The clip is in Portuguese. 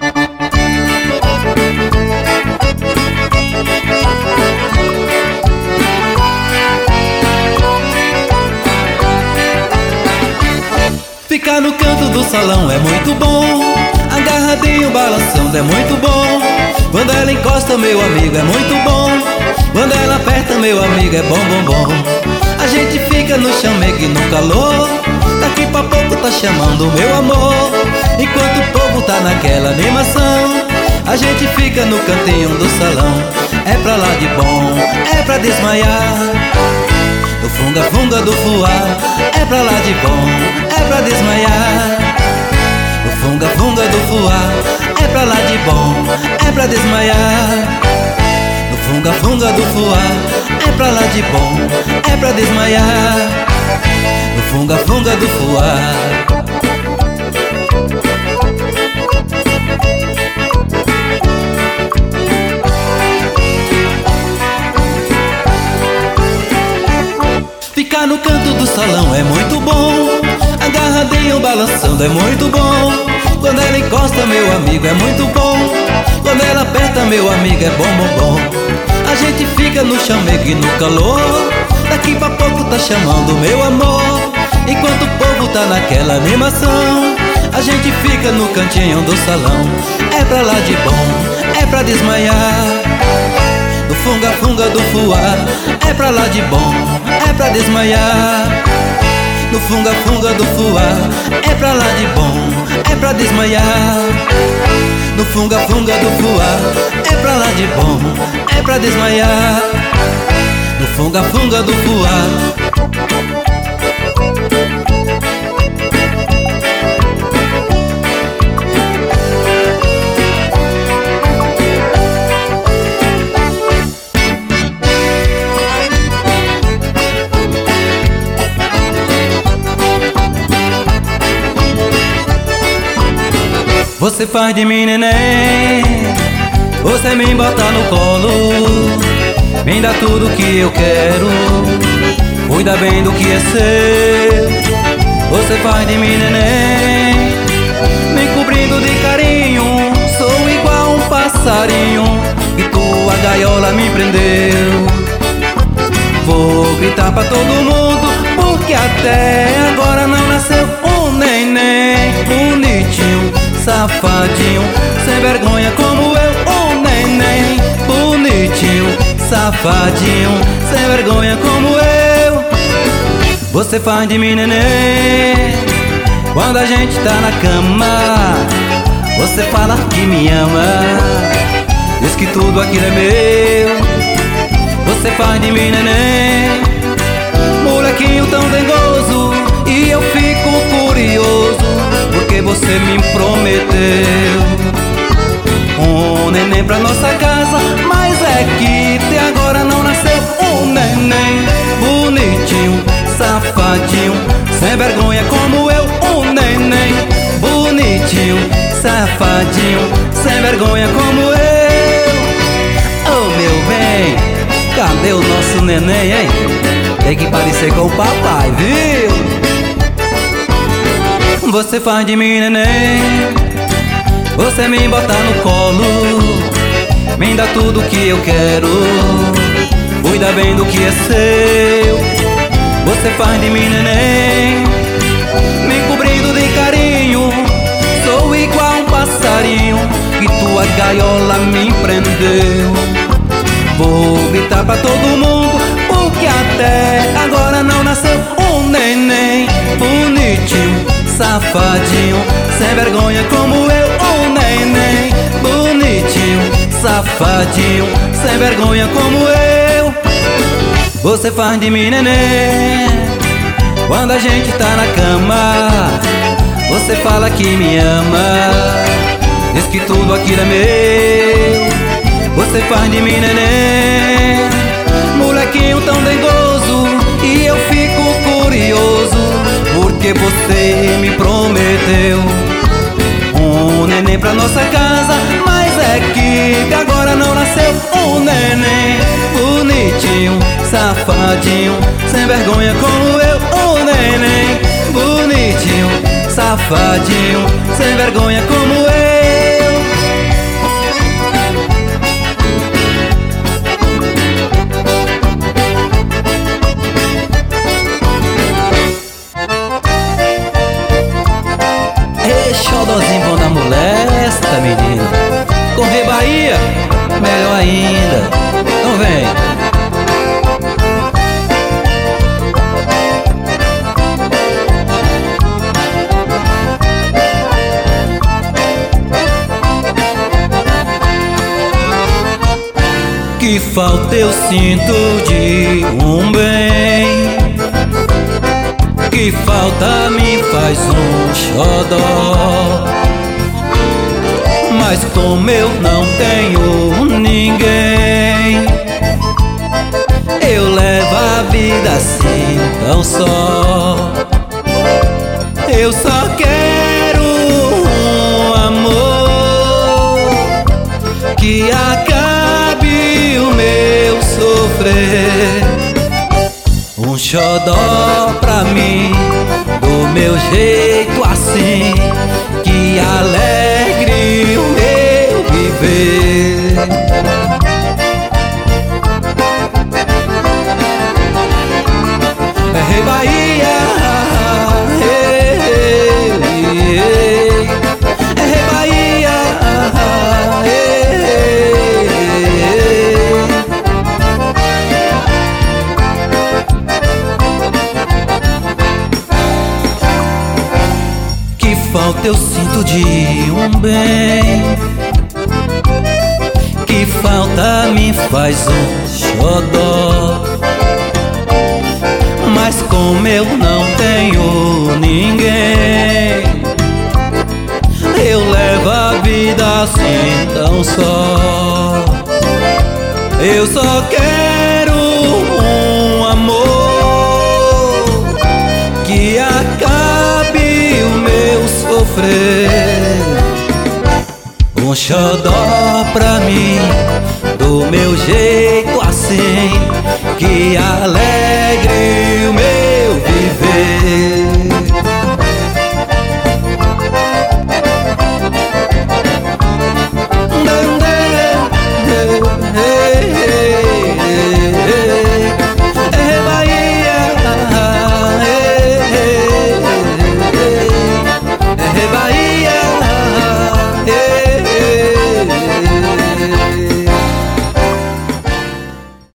Ficar no canto do salão é muito bom, agarradinho, balançando é muito bom. Quando ela encosta, meu amigo, é muito bom. Quando ela aperta, meu amigo, é bom, bom, bom. A gente fica no chamegue, no calor. Daqui pra pouco tá chamando meu amor. Enquanto o povo tá naquela animação, a gente fica no cantinho do salão. É pra lá de bom, é pra desmaiar. No funga-funga do fuá, é pra lá de bom, é pra desmaiar. No funga-funga do fuá, é pra lá de bom, é pra desmaiar. No funga-funga do fuá, é pra lá de bom, é pra desmaiar. No funga-funga do fuá. Ficar no canto do salão é muito bom, agarradinho, balançando é muito bom. Quando ela encosta, meu amigo, é muito bom. Quando ela aperta, meu amigo, é bom, bom, bom. A gente fica no chamegue, no calor. Daqui pra pouco tá chamando meu amor. Enquanto o povo tá naquela animação, a gente fica no cantinho do salão. É pra lá de bom, é pra desmaiar. No funga-funga do fuá, é pra lá de bom, é pra desmaiar. No funga-funga do fuá, é pra lá de bom, é pra desmaiar. No funga-funga do fuá, é pra lá de bom, é pra desmaiar. No funga-funga do fuá. Você faz de mim neném, você me bota no colo, me dá tudo que eu quero, cuida bem do que é seu. Você faz de mim neném, me cobrindo de carinho, sou igual um passarinho que tua gaiola me prendeu. Vou gritar pra todo mundo, porque até agora não nasceu um neném bonitinho, safadinho, sem vergonha como eu. Um neném bonitinho, safadinho, sem vergonha como eu. Você faz de mim neném, quando a gente tá na cama. Você fala que me ama, diz que tudo aquilo é meu. Você faz de mim neném, molequinho tão dengoso, e eu fico curioso, porque você me prometeu um neném pra nossa casa. Mas é que até agora não nasceu um neném bonitinho, safadinho, sem vergonha como eu. Um neném bonitinho, safadinho, sem vergonha como eu. Oh meu bem, cadê o nosso neném, hein? Tem que parecer com o papai, viu? Você faz de mim neném, você me bota no colo, me dá tudo que eu quero, cuida bem do que é seu. Você faz de mim neném, me cobrindo de carinho, sou igual um passarinho que tua gaiola me prendeu. Vou gritar pra todo mundo, porque até agora não nasceu um neném bonitinho, safadinho, sem vergonha como eu. Um neném bonitinho, safadinho, sem vergonha como eu. Você faz de mim neném, quando a gente tá na cama. Você fala que me ama, diz que tudo aquilo é meu. Você faz de mim neném, molequinho tão dengoso, e eu fico curioso, porque você me prometeu um neném pra nossa casa. Mas é que agora não nasceu um neném bonitinho, safadinho, sem vergonha como eu. Um neném bonitinho, safadinho, sem vergonha como eu. ainda. Então vem. Que falta eu sinto de um bem, que falta me faz um xodó. Mas como eu não tenho ninguém, eu levo a vida assim tão só. Eu só quero um amor que acabe o meu sofrer, um xodó pra mim, do meu jeito assim, que alegre o meu viver. Hey Bahia, hey, hey, hey. Hey Bahia, hey, hey. Que falta eu sinto de um bem, que falta me faz um xodó. Mas como eu não tenho ninguém, eu levo a vida assim tão só. Eu só quero um amor que acabe o meu sofrer, um xodó pra mim, do meu jeito assim, que alegre o meu